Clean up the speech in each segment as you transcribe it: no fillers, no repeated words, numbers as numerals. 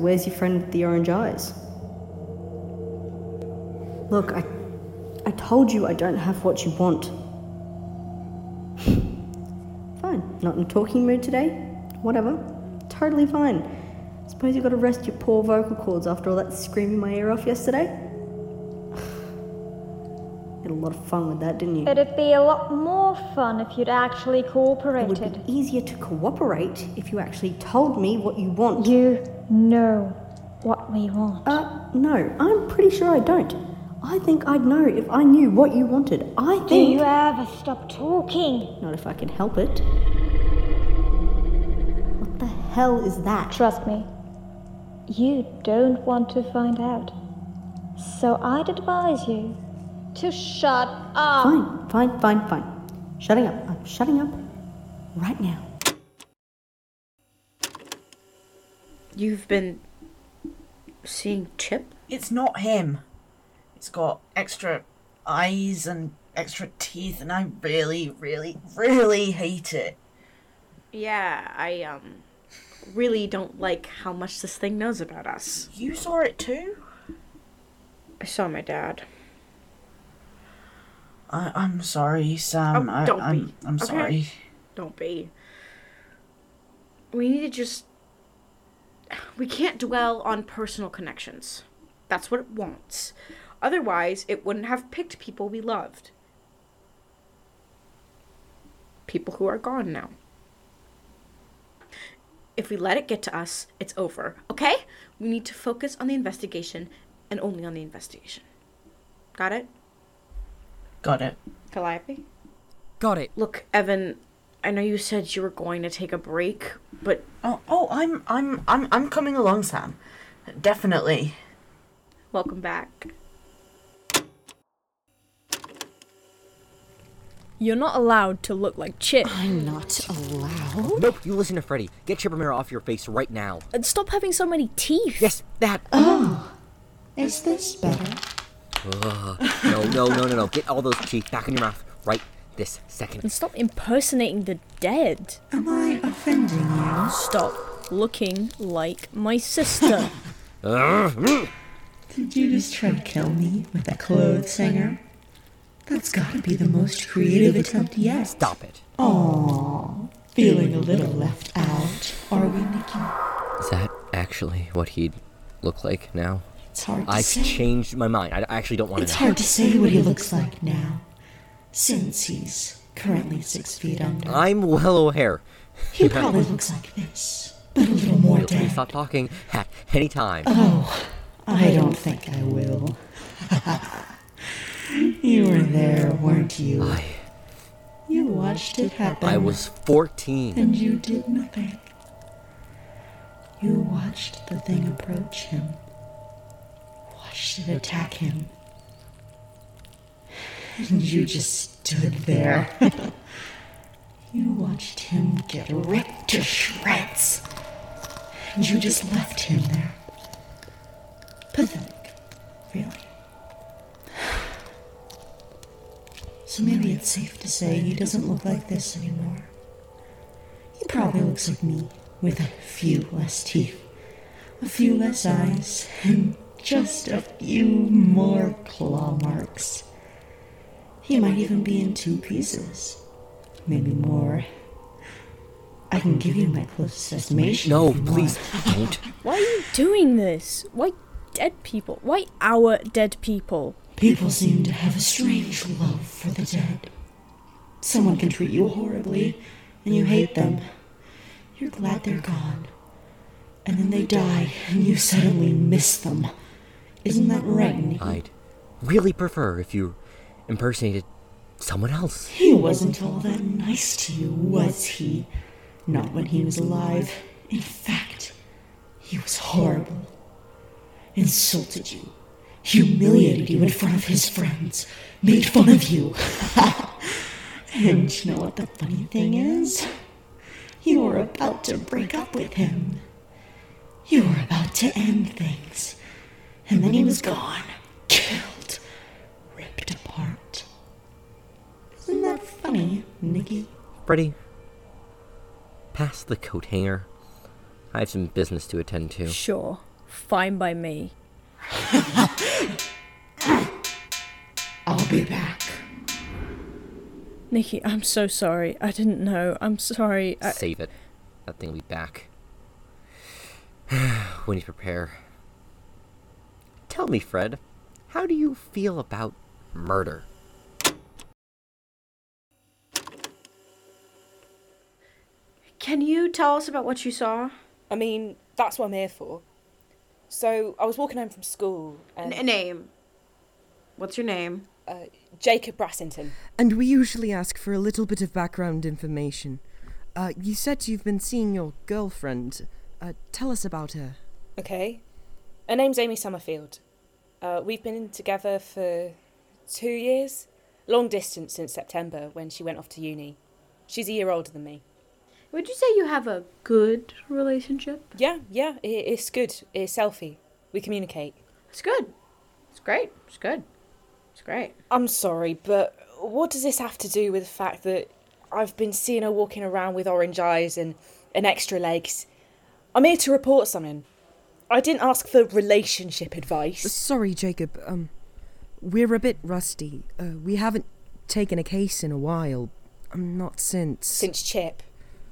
where's your friend with the orange eyes? Look, I told you I don't have what you want. Fine, not in a talking mood today? Whatever. Totally fine. Suppose you gotta rest your poor vocal cords after all that screaming my ear off yesterday? Had a lot of fun with that, didn't you? It'd be a lot more fun if you'd actually It cooperated. would be easier to cooperate if you actually told me what you want. You know what we want. No, I'm pretty sure I don't. I think I'd know if I knew what you wanted. Do you ever stop talking? Not if I can help it. What the hell is that? Trust me, you don't want to find out. So I'd advise you to shut up. Fine. Shutting up. I'm shutting up right now. You've been seeing Chip? It's not him. It's got extra eyes and extra teeth, and I really, really, really hate it. Yeah, I really don't like how much this thing knows about us. You saw it too? I saw my dad. I'm sorry, Sam. Oh, don't be. I'm okay? sorry. Don't be. We need to just... We can't dwell on personal connections. That's what it wants. Otherwise, it wouldn't have picked people we loved. People who are gone now. If we let it get to us, it's over, okay? We need to focus on the investigation and only on the investigation. Got it? Got it. Calliope? Got it. Look, Evan, I know you said you were going to take a break, but... I'm coming along, Sam. Definitely. Welcome back. You're not allowed to look like Chip. I'm not allowed? Nope, you listen to Freddy. Get Chipper Mirror off your face right now. And stop having so many teeth. Yes, that. Oh, is this better? No. Get all those teeth back in your mouth right this second. And stop impersonating the dead. Am I offending you? Stop looking like my sister. Did you just try to kill me with a clothes hanger? That's gotta be the most creative attempt yet. Stop it. Aww, feeling a little left out, are we, Nikki? Is that actually what he'd look like now? It's hard to I've say. changed my mind. I actually don't want to know. It's hard to say what he looks like now, since he's currently 6 feet under. I'm well aware. He probably looks like this, but a little more Feel free to dead. stop talking at any time. Oh, I don't think I will. You were there, weren't you? You watched it happen. I was 14. And you did nothing. You watched the thing approach him. Watched it attack him. And you just stood there. You watched him get ripped to shreds. And you just left him there. Pathetic, really. So maybe it's safe to say he doesn't look like this anymore. He probably looks like me, with a few less teeth, a few less eyes, and just a few more claw marks. He might even be in 2 pieces, maybe more. I can give you my closest estimation. No, if you please, want. don't. Why are you doing this? Why dead people? Why our dead people? People seem to have a strange love for the dead. Someone can treat you horribly, and you hate them. You're glad they're gone. And then they die, and you suddenly miss them. Isn't that right, Nikki? I'd really prefer if you impersonated someone else. He wasn't all that nice to you, was he? Not when he was alive. In fact, he was horrible. Insulted you. Humiliated you in front of his friends. Made fun of you. And you know what the funny thing is? You were about to break up with him. You were about to end things. And then he was gone. Killed. Ripped apart. Isn't that funny, Nikki? Freddy, pass the coat hanger. I have some business to attend to. Sure, Fine by me. I'll be back. Nikki, I'm so sorry. I didn't know. I'm sorry. Save it. That thing will be back. When you prepare. Tell me, Fred, how do you feel about murder? Can you tell us about what you saw? I mean, that's what I'm here for. So, I was walking home from school and... Name. What's your name? Jacob Brassington. And we usually ask for a little bit of background information. You said you've been seeing your girlfriend. Tell us about her. Okay. Her name's Amy Summerfield. We've been together for 2 years. Long distance since September when she went off to uni. She's a year older than me. Would you say you have a good relationship? Yeah, it's good. It's healthy. We communicate. It's good. It's great. It's good. It's great. I'm sorry, but what does this have to do with the fact that I've been seeing her walking around with orange eyes and extra legs? I'm here to report something. I didn't ask for relationship advice. Sorry, Jacob. We're a bit rusty. We haven't taken a case in a while. Not since... Since Chip.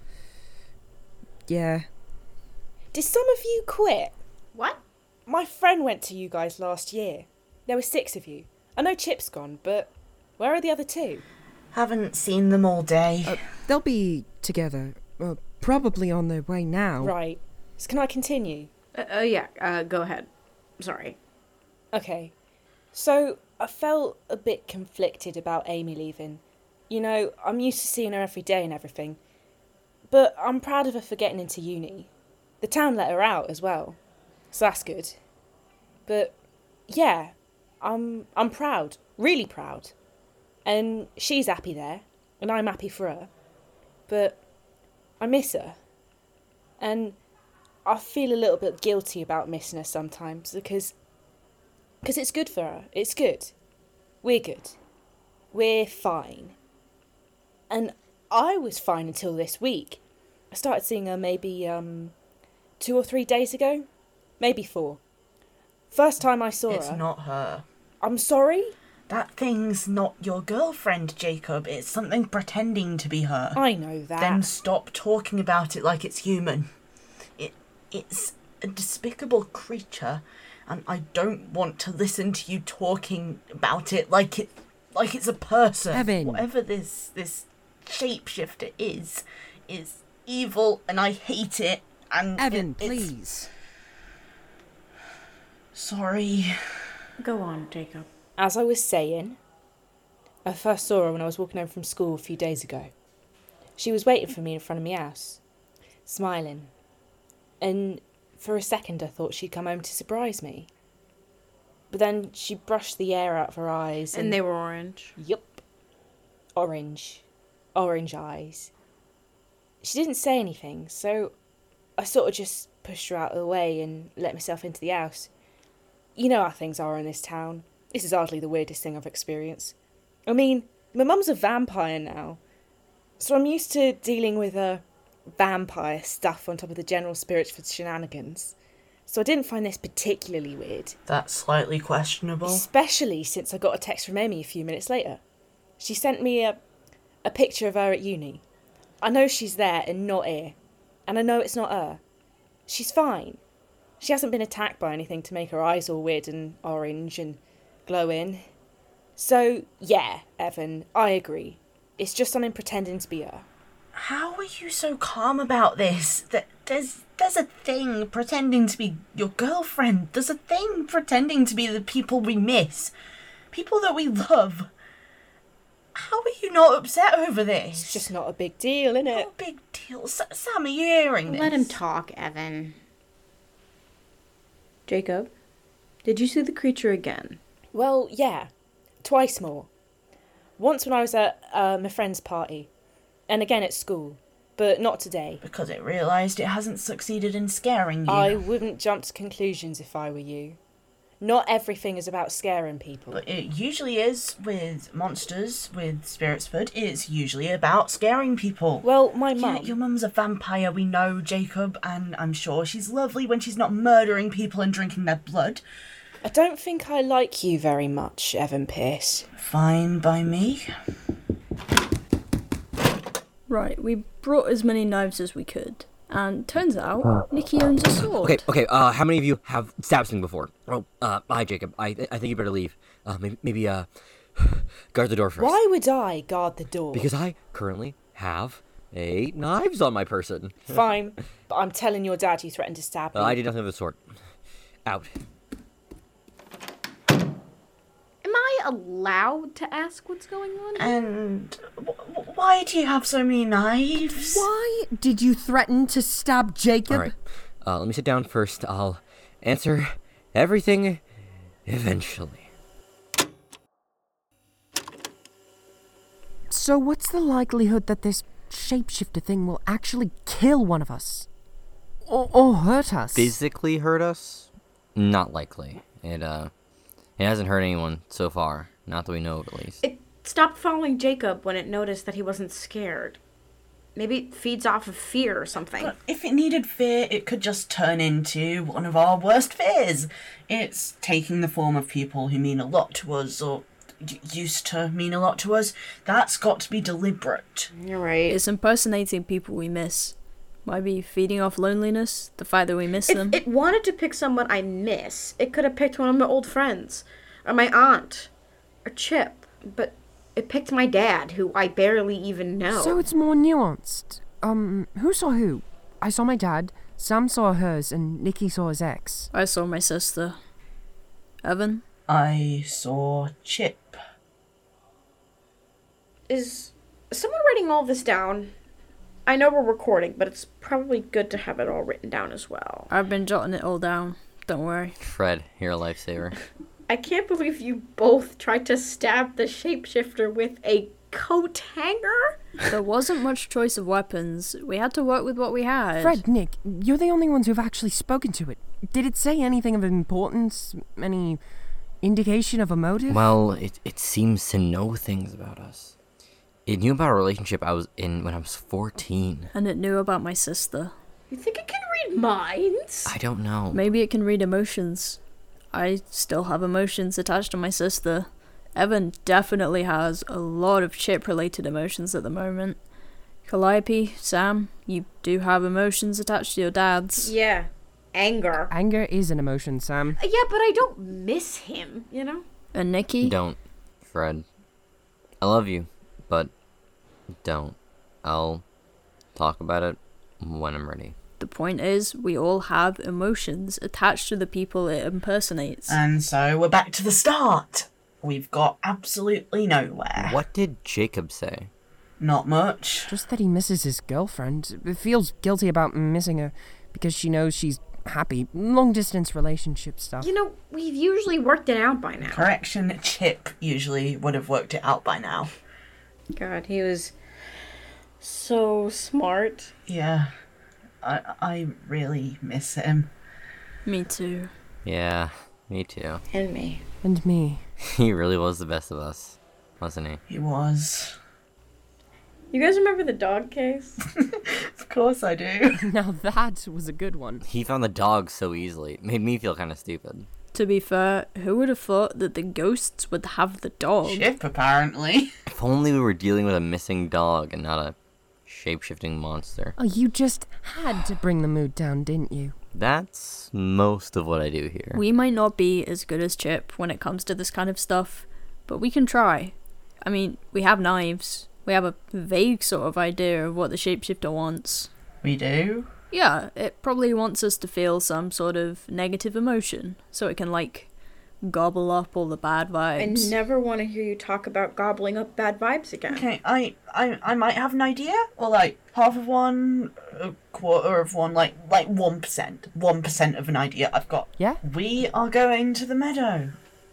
Yeah. Did some of you quit? What? My friend went to you guys last year. There were 6 of you. I know Chip's gone, but where are the other 2? Haven't seen them all day. They'll be together. Probably on their way now. Right. So can I continue? Yeah, go ahead. Sorry. Okay. So, I felt a bit conflicted about Amy leaving. You know, I'm used to seeing her every day and everything. But I'm proud of her for getting into uni. The town let her out as well. So that's good. But, yeah, I'm proud. Really proud. And she's happy there. And I'm happy for her. But I miss her. And I feel a little bit guilty about missing her sometimes because it's good for her. It's good. We're good. We're fine. And I was fine until this week. I started seeing her maybe 2 or 3 days ago. Maybe 4. First time I saw her... It's not her. I'm sorry? That thing's not your girlfriend, Jacob. It's something pretending to be her. I know that. Then stop talking about it like it's human. It's a despicable creature, and I don't want to listen to you talking about it like it's a person. Evan. Whatever this shapeshifter is evil, and I hate it. And Evan, it's... please. Sorry. Go on, Jacob. As I was saying, I first saw her when I was walking home from school a few days ago. She was waiting for me in front of my house, smiling. And for a second I thought she'd come home to surprise me. But then she brushed the air out of her eyes. And they were orange? Yup. Orange. Orange eyes. She didn't say anything, so I sort of just pushed her out of the way and let myself into the house. You know how things are in this town. This is hardly the weirdest thing I've experienced. I mean, my mum's a vampire now, so I'm used to dealing with vampire stuff on top of the general spirits for shenanigans. So I didn't find this particularly weird. That's slightly questionable. Especially since I got a text from Amy a few minutes later. She sent me a picture of her at uni. I know she's there and not here. And I know it's not her. She's fine. She hasn't been attacked by anything to make her eyes all weird and orange and glowing. So, yeah, Evan, I agree. It's just something pretending to be her. How are you so calm about this? There's a thing pretending to be your girlfriend. There's a thing pretending to be the people we miss. People that we love. How are you not upset over this? It's just not a big deal, innit? Not a big deal. Sam, are you hearing this? Let him talk, Evan. Jacob, did you see the creature again? Well, yeah. Twice more. Once when I was at my friend's party. And again at school. But not today. Because it realised it hasn't succeeded in scaring you. I wouldn't jump to conclusions if I were you. Not everything is about scaring people. But it usually is with monsters, with Spirits Food. It's usually about scaring people. Well, my Yeah, mum... your mum's a vampire, we know, Jacob, and I'm sure she's lovely when she's not murdering people and drinking their blood. I don't think I like you very much, Evan Pierce. Fine by me. Right, we brought as many knives as we could. And turns out, Nikki owns a sword. Okay, how many of you have stabbed something before? Oh, hi, Jacob. I think you better leave. Maybe guard the door for us. Why would I guard the door? Because I currently have 8 knives on my person. Fine, but I'm telling your dad you threatened to stab me. I did nothing of the sort. Out. Am I allowed to ask what's going on? And why do you have so many knives? Why did you threaten to stab Jacob? All right. Let me sit down first. I'll answer everything eventually. So what's the likelihood that this shapeshifter thing will actually kill one of us? Or hurt us? Physically hurt us? Not likely. It hasn't hurt anyone so far. Not that we know of, at least. It stopped following Jacob when it noticed that he wasn't scared. Maybe it feeds off of fear or something. But if it needed fear, it could just turn into one of our worst fears. It's taking the form of people who mean a lot to us, or used to mean a lot to us. That's got to be deliberate. You're right. It's impersonating people we miss. Might be feeding off loneliness, the fact that we miss them. If it wanted to pick someone I miss, it could have picked one of my old friends, or my aunt, or Chip, but it picked my dad, who I barely even know. So it's more nuanced. Who saw who? I saw my dad, Sam saw hers, and Nikki saw his ex. I saw my sister. Evan? I saw Chip. Is someone writing all this down? I know we're recording, but it's probably good to have it all written down as well. I've been jotting it all down. Don't worry. Fred, you're a lifesaver. I can't believe you both tried to stab the shapeshifter with a coat hanger. There wasn't much choice of weapons. We had to work with what we had. Fred, Nick, you're the only ones who've actually spoken to it. Did it say anything of importance? Any indication of a motive? Well, it seems to know things about us. It knew about a relationship I was in when I was 14. And it knew about my sister. You think it can read minds? I don't know. Maybe it can read emotions. I still have emotions attached to my sister. Evan definitely has a lot of Chip-related emotions at the moment. Calliope, Sam, you do have emotions attached to your dads. Yeah. Anger. Anger is an emotion, Sam. Yeah, but I don't miss him, you know? And Nikki? Don't, Fred. I love you, but don't. I'll talk about it when I'm ready. The point is, we all have emotions attached to the people it impersonates. And so we're back to the start. We've got absolutely nowhere. What did Jacob say? Not much. Just that he misses his girlfriend. Feels guilty about missing her because she knows she's happy. Long-distance relationship stuff. You know, we've usually worked it out by now. Correction, Chip usually would have worked it out by now. God, he was so smart. Yeah. I really miss him. Me too. Yeah, me too. And me. And me. He really was the best of us, wasn't he? He was. You guys remember the dog case? Of course I do. Now that was a good one. He found the dog so easily. It made me feel kind of stupid. To be fair, who would have thought that the ghosts would have the dog? Chip, apparently. If only we were dealing with a missing dog and not a shape-shifting monster. Oh, you just had to bring the mood down, didn't you? That's most of what I do here. We might not be as good as Chip when it comes to this kind of stuff, but we can try. I mean, we have knives. We have a vague sort of idea of what the shapeshifter wants. We do? Yeah, it probably wants us to feel some sort of negative emotion, so it can, like, gobble up all the bad vibes. I never want to hear you talk about gobbling up bad vibes again. Okay, I might have an idea. Or like half of one, a quarter of one, like 1%. 1% of an idea I've got. Yeah? We are going to the meadow.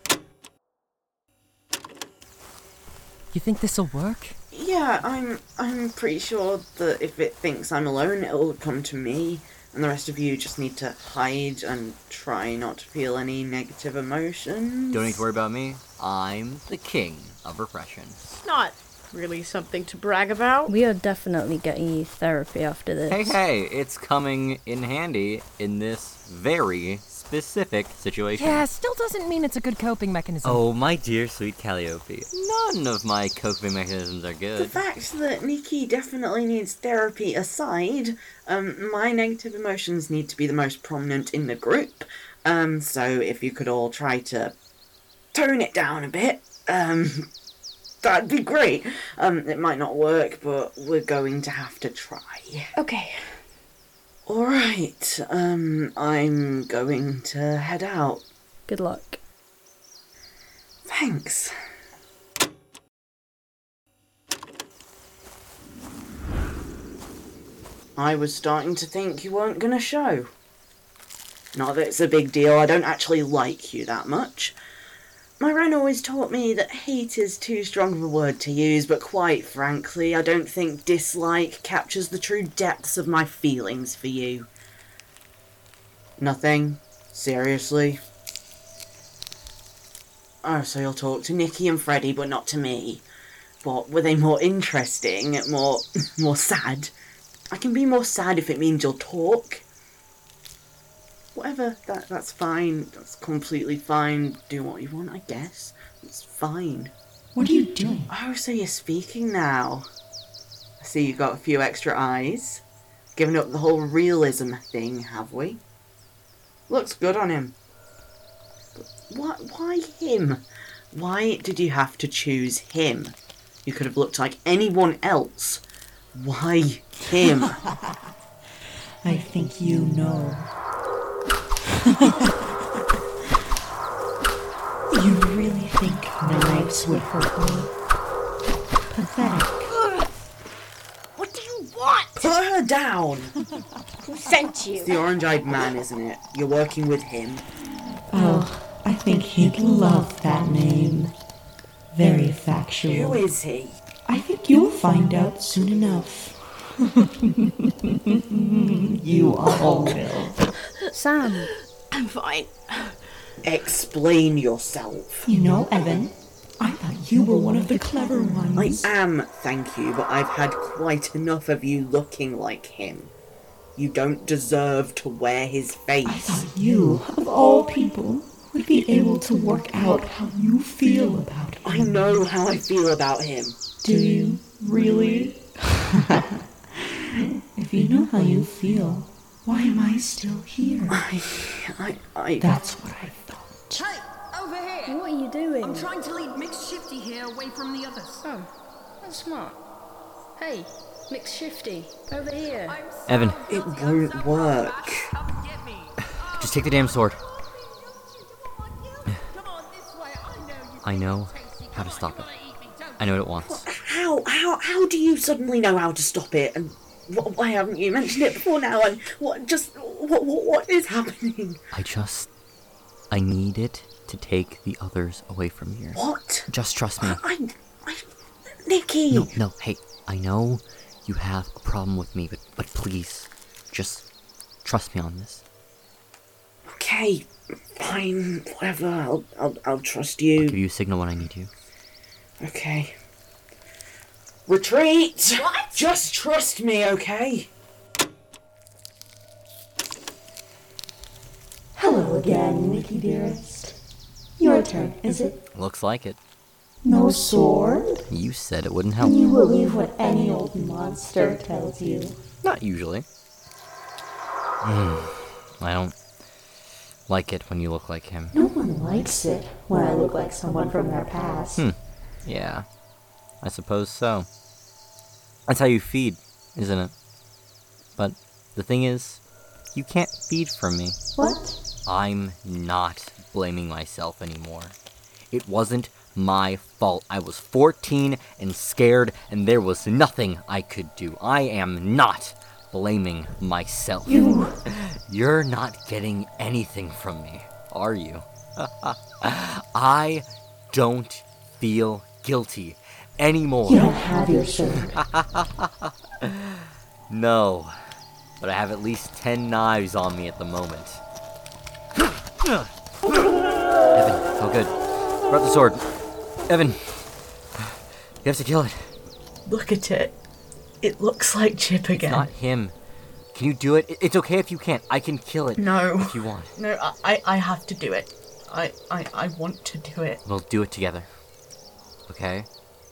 You think this'll work? Yeah, I'm pretty sure that if it thinks I'm alone, it'll come to me. And the rest of you just need to hide and try not to feel any negative emotions. Don't need to worry about me. I'm the king of repression. Not really something to brag about. We are definitely getting you therapy after this. Hey, it's coming in handy in this very specific situation. Yeah, still doesn't mean it's a good coping mechanism. Oh, my dear sweet Calliope. None of my coping mechanisms are The good. fact that Nikki definitely needs therapy aside, my negative emotions need to be the most prominent in the group. So if you could all try to tone it down a bit, that'd be great. It might not work, but we're going to have to try. Okay. Alright, I'm going to head out. Good luck. Thanks. I was starting to think you weren't gonna show. Not that it's a big deal, I don't actually like you that much. My Ren always taught me that hate is too strong of a word to use, but quite frankly, I don't think dislike captures the true depths of my feelings for you. Nothing? Seriously? Oh, so you'll talk to Nikki and Freddie, but not to me. What, were they more interesting? More sad? I can be more sad if it means you'll talk. Whatever, that's fine. That's completely fine. Do what you want, I guess. It's fine. What are you doing? Oh, so you're speaking now. I see you got a few extra eyes. Giving up the whole realism thing, have we? Looks good on him. But why him? Why did you have to choose him? You could have looked like anyone else. Why him? I think you know. You really think knives would hurt me? Pathetic. What do you want? Put her down! Who sent you? It's the orange-eyed man, isn't it? You're working with him. Oh, I think he'd love that name. Very factual. Who is he? I think you'll find out soon enough. You all will. Sam! I'm fine. Explain yourself. You know, Evan, I thought you were one of the clever ones. I am, thank you, but I've had quite enough of you looking like him. You don't deserve to wear his face. I thought you, of all people, would be able to work out how you feel about him. I know how I feel about him. Do you? Really? If you know how you feel, why am I still here? I... That's what I thought. Hey, over here! What are you doing? I'm trying to lead Mixed Shifty here away from the others. Oh, that's smart. Hey, Mixed Shifty, over here. Evan, It won't work. just take the damn sword. I know how to stop it. I know what it wants. How do you suddenly know how to stop it? And why haven't you mentioned it before now? And what is happening? I need it to take the others away from here. What? Just trust me. Nikki! No, hey, I know you have a problem with me, but please, just trust me on this. Okay, fine, whatever, I'll trust I'll you. give you a signal when I need you. Okay. Retreat! What? Just trust me, okay? Hello again, Nikki dearest. Your turn, is it? Looks like it. No sword? You said it wouldn't help. You believe what any old monster tells you. Not usually. I don't like it when you look like him. No one likes it when I look like someone from their past. Yeah, I suppose so. That's how you feed, isn't it? But the thing is, you can't feed from me. What? I'm not blaming myself anymore. It wasn't my fault. I was 14 and scared, and there was nothing I could do. I am not blaming myself. You're not getting anything from me, are you? I don't feel guilty anymore. You don't have your sword. No. but I have at least 10 knives on me at the moment. Evan, oh good. Brought the sword. Evan, you have to kill it. Look at it. It looks like Chip again. It's not him. Can you do it? It's okay if you can't. I can kill it. No. If you want. No, I have to do it. I want to do it. We'll do it together. Okay?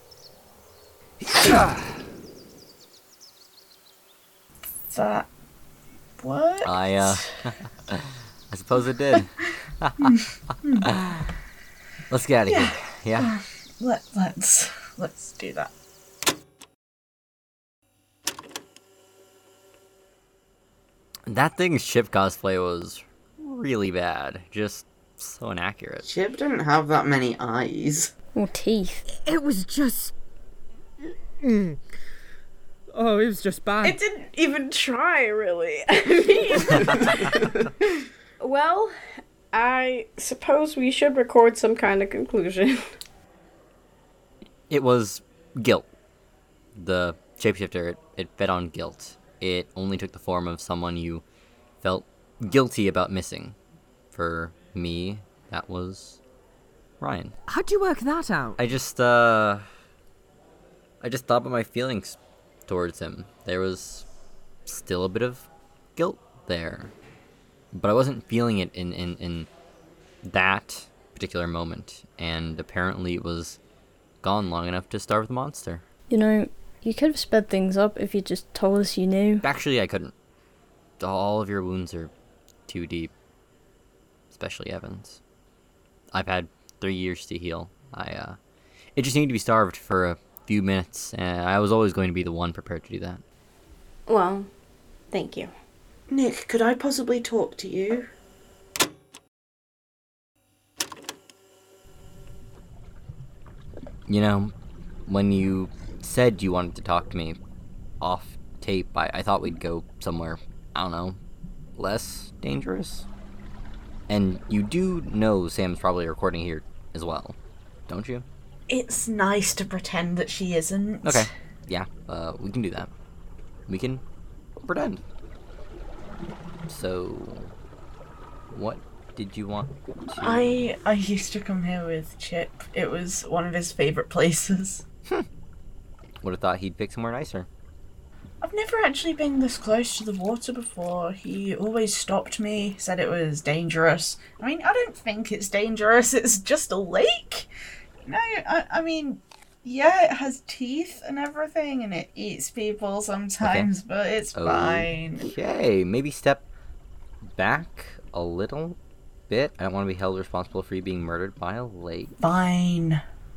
That what? I suppose it did. Let's get out of here. Yeah? Let's do that. That thing's Chip cosplay was really bad. Just so inaccurate. Chip didn't have that many eyes. Or teeth. It was just... Oh, it was just bad. It didn't even try, really. Well, I suppose we should record some kind of conclusion. It was guilt. The shapeshifter, it fed on guilt. It only took the form of someone you felt guilty about missing. For me, that was Ryan. How'd you work that out? I just thought about my feelings towards him. There was still a bit of guilt there. But I wasn't feeling it in that particular moment. And apparently it was gone long enough to starve the monster. You know, you could have sped things up if you just told us you knew. Actually, I couldn't. All of your wounds are too deep. Especially Evan's. I've had 3 years to heal. It just needed to be starved for a few minutes, and I was always going to be the one prepared to do that. Well, thank you. Nick, could I possibly talk to you? You know, when you said you wanted to talk to me off tape, I thought we'd go somewhere, I don't know, less dangerous. And you do know Sam's probably recording here as well, don't you? It's nice to pretend that she isn't. Okay, yeah, we can do that. We can pretend. So, what did you want to... I used to come here with Chip. It was one of his favourite places. Would have thought he'd pick somewhere nicer. I've never actually been this close to the water before. He always stopped me, said it was dangerous. I mean, I don't think it's dangerous, it's just a lake. No, I mean, yeah, it has teeth and everything, and it eats people sometimes, okay. But it's fine. Okay, maybe step back a little bit. I don't want to be held responsible for you being murdered by a lake. Fine.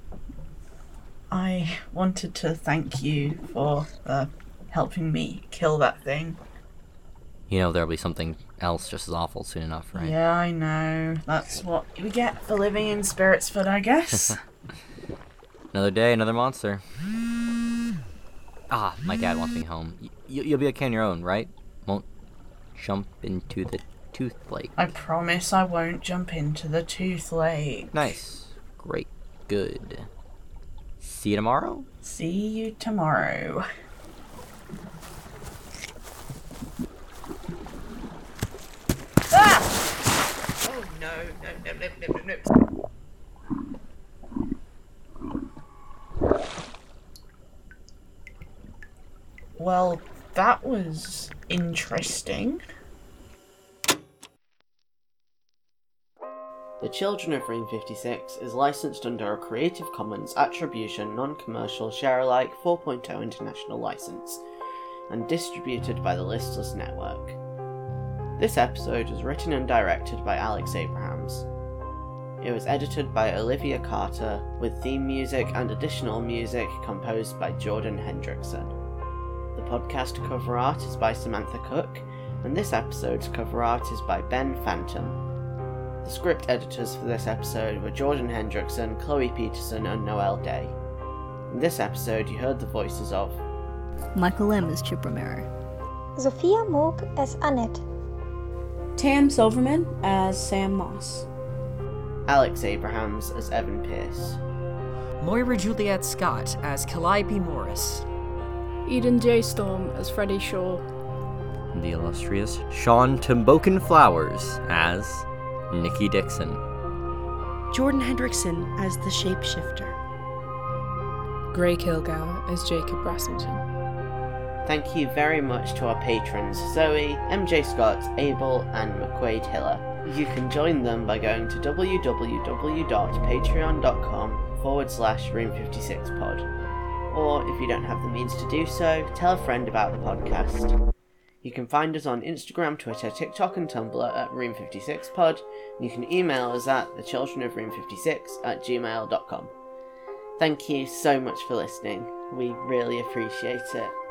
I wanted to thank you for helping me kill that thing. You know there'll be something else just as awful soon enough, right? Yeah, I know. That's what we get for living in Spiritsford, I guess. Another day, another monster. Ah, my dad wants me home. You'll be okay on your own, right? Won't jump into the Tooth Lake. I promise I won't jump into the Tooth Lake. Nice. Great. Good. See you tomorrow? See you tomorrow. Ah! Oh no. Well, that was interesting. The Children of Ring 56 is licensed under a Creative Commons Attribution Non-Commercial Share-alike 4.0 International License, and distributed by the Listless Network. This episode was written and directed by Alex Abrahams. It was edited by Olivia Carter, with theme music and additional music composed by Jordan Hendrickson. The podcast cover art is by Samantha Cook, and this episode's cover art is by Ben Phantom. The script editors for this episode were Jordan Hendrickson, Chloe Peterson, and Noel Day. In this episode, you heard the voices of Michael M. as Chip Romero, Sophia Moog as Annette, Tam Silverman as Sam Moss, Alex Abrahams as Evan Pierce, Moira Juliet Scott as Calliope Morris, Eden J. Storm as Freddie Shaw, the illustrious Sean Tumboken Flowers as Nikki Dixon, Jordan Hendrickson as the Shapeshifter, Gray Kilgour as Jacob Brassington. Thank you very much to our patrons Zoe, MJ Scott, Abel, and McQuaid Hiller. You can join them by going to www.patreon.com/Room56pod. Or, if you don't have the means to do so, tell a friend about the podcast. You can find us on Instagram, Twitter, TikTok, and Tumblr at Room56pod, and you can email us at thechildrenofroom56@gmail.com. Thank you so much for listening. We really appreciate it.